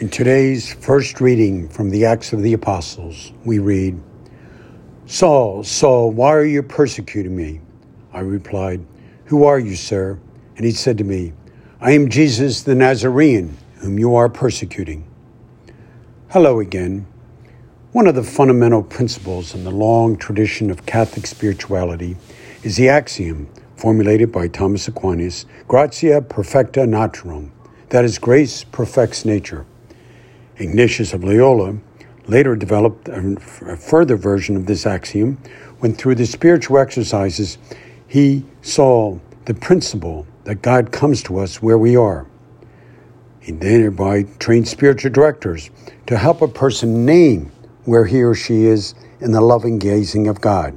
In today's first reading from the Acts of the Apostles, we read, "Saul, Saul, why are you persecuting me?" I replied, "Who are you, sir?" And he said to me, "I am Jesus the Nazarene, whom you are persecuting." Hello again. One of the fundamental principles in the long tradition of Catholic spirituality is the axiom formulated by Thomas Aquinas, "Gratia perfecta naturam," that is, grace perfects nature. Ignatius of Loyola later developed a further version of this axiom when, through the spiritual exercises, he saw the principle that God comes to us where we are. He thereby trained spiritual directors to help a person name where he or she is in the loving gazing of God.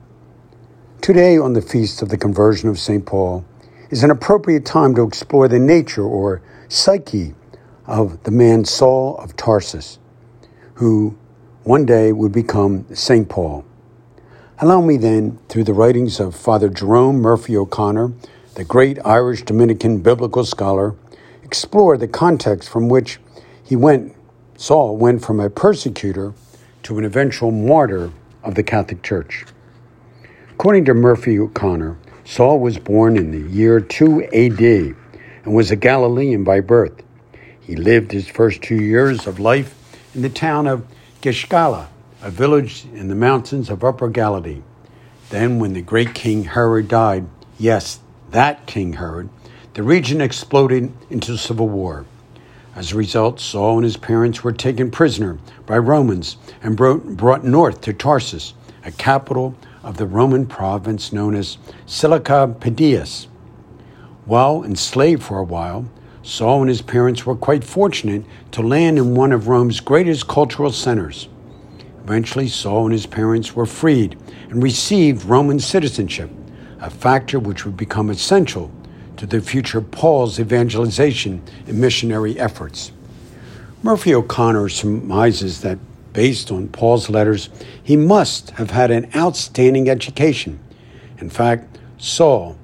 Today, on the feast of the conversion of St. Paul, is an appropriate time to explore the nature or psyche of the man Saul of Tarsus, who one day would become St. Paul. Allow me then, through the writings of Father Jerome Murphy O'Connor, the great Irish Dominican biblical scholar, explore the context from which Saul went from a persecutor to an eventual martyr of the Catholic Church. According to Murphy O'Connor, Saul was born in the year 2 AD and was a Galilean by birth. He lived his first 2 years of life in the town of Gishgala, a village in the mountains of Upper Galilee. Then, when the great King Herod died, yes, that King Herod, the region exploded into civil war. As a result, Saul and his parents were taken prisoner by Romans and brought north to Tarsus, a capital of the Roman province known as Cilicia Pedius. While enslaved for a while, Saul and his parents were quite fortunate to land in one of Rome's greatest cultural centers. Eventually, Saul and his parents were freed and received Roman citizenship, a factor which would become essential to the future Paul's evangelization and missionary efforts. Murphy O'Connor surmises that, based on Paul's letters, he must have had an outstanding education. In fact, Saul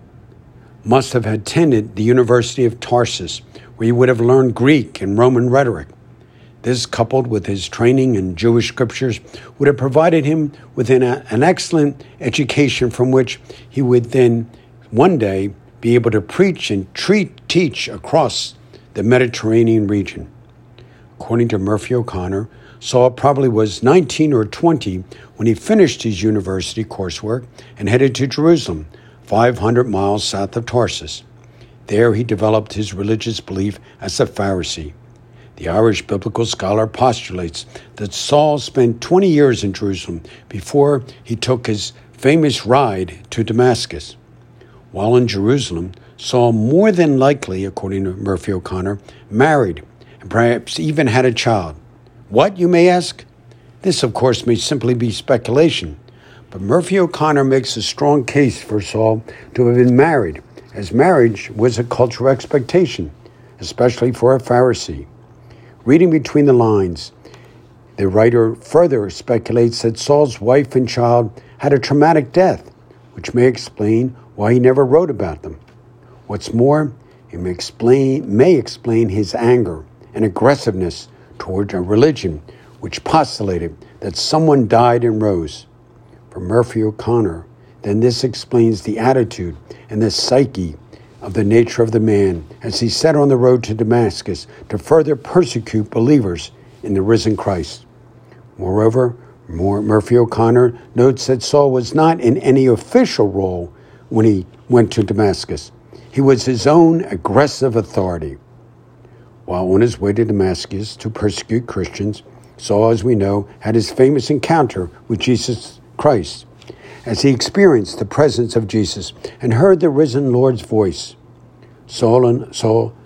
must have attended the University of Tarsus, where he would have learned Greek and Roman rhetoric. This, coupled with his training in Jewish scriptures, would have provided him with an excellent education from which he would then one day be able to preach and teach across the Mediterranean region. According to Murphy O'Connor, Saul probably was 19 or 20 when he finished his university coursework and headed to Jerusalem, 500 miles south of Tarsus. There he developed his religious belief as a Pharisee. The Irish biblical scholar postulates that Saul spent 20 years in Jerusalem before he took his famous ride to Damascus. While in Jerusalem, Saul more than likely, according to Murphy O'Connor, married and perhaps even had a child. What, you may ask? This, of course, may simply be speculation, but Murphy O'Connor makes a strong case for Saul to have been married, as marriage was a cultural expectation, especially for a Pharisee. Reading between the lines, the writer further speculates that Saul's wife and child had a traumatic death, which may explain why he never wrote about them. What's more, it may explain his anger and aggressiveness toward a religion which postulated that someone died and rose. For Murphy O'Connor, then this explains the attitude and the psyche of the nature of the man as he set on the road to Damascus to further persecute believers in the risen Christ. Moreover, Murphy O'Connor notes that Saul was not in any official role when he went to Damascus. He was his own aggressive authority. While on his way to Damascus to persecute Christians, Saul, as we know, had his famous encounter with Jesus Christ. As he experienced the presence of Jesus and heard the risen Lord's voice, Saul's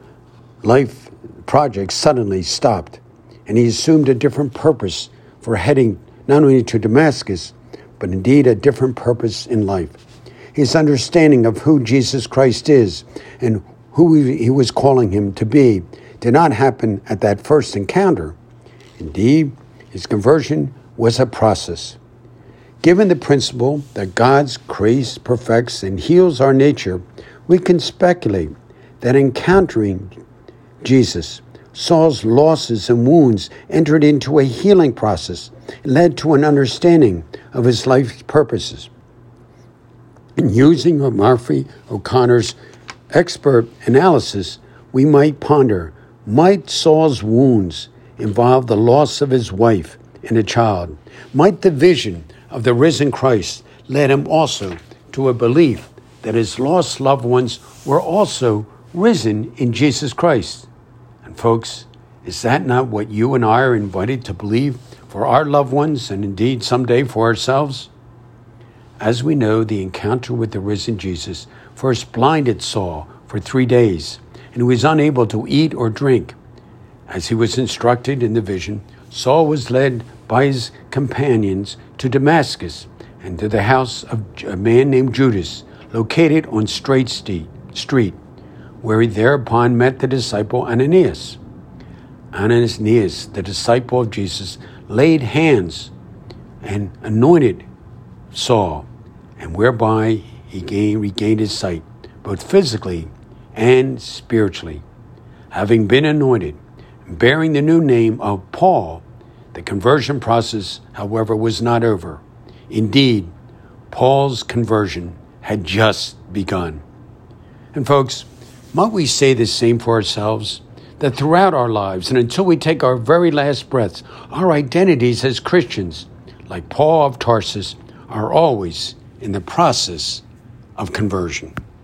life project suddenly stopped, and he assumed a different purpose for heading not only to Damascus, but indeed a different purpose in life. His understanding of who Jesus Christ is and who he was calling him to be did not happen at that first encounter. Indeed, his conversion was a process. Given the principle that God's grace perfects and heals our nature, we can speculate that encountering Jesus, Saul's losses and wounds entered into a healing process and led to an understanding of his life's purposes. In using Murphy O'Connor's expert analysis, we might ponder, might Saul's wounds involve the loss of his wife and a child? Might the vision of the risen Christ lead him also to a belief that his lost loved ones were also risen in Jesus Christ? And folks, is that not what you and I are invited to believe for our loved ones and indeed someday for ourselves? As we know, the encounter with the risen Jesus first blinded Saul for 3 days, and he was unable to eat or drink. As he was instructed in the vision, Saul was led by his companions to Damascus and to the house of a man named Judas, located on Straight Street, where he thereupon met the disciple Ananias. Ananias, the disciple of Jesus, laid hands and anointed Saul, and whereby he regained his sight, both physically and spiritually. Having been anointed, bearing the new name of Paul, the conversion process, however, was not over. Indeed, Paul's conversion had just begun. And folks, might we say the same for ourselves? That throughout our lives and until we take our very last breaths, our identities as Christians, like Paul of Tarsus, are always in the process of conversion.